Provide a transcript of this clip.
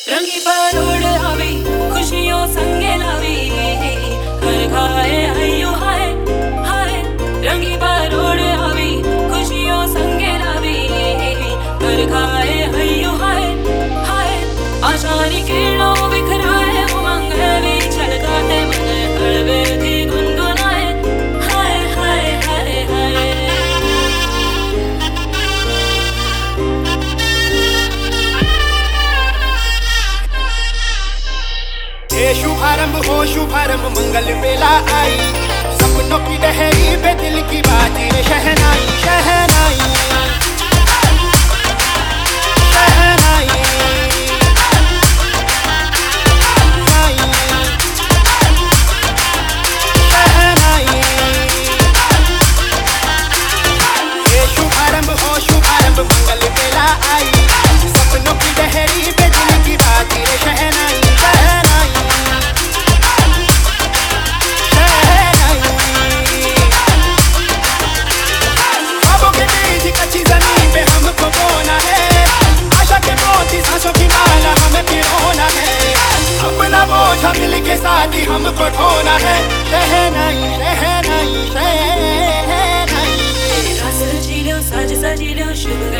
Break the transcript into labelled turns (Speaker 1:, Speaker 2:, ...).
Speaker 1: रंगी परोड़ आवी खुशियों संगे लावी हर खाए हयो हाय हाय। रंगी परोड़ आवी खुशियों संगे लावी हर खाए हयो हाय हाय। आशानी किरणों बिखराए उमंग भी छलकाते मन हड़बे थी गुनगुनाए हाय हाय हाय हाय।
Speaker 2: शुभारंभ हो शुभारंभ मंगल बेला आई, सपनों की लहरी पे दिल की बाजी शहनाई शहनाई शहनाई। ये शुभारंभ हो शुभारंभ मंगल बेला आई, सपनों की लहरी पे दिल की बाजी शहनाई शहनाई। मिल के साथ ही हमको ढोना है शहनाई शहनाई शहनाई।
Speaker 1: रास रचीलो साज सजीलो शुभ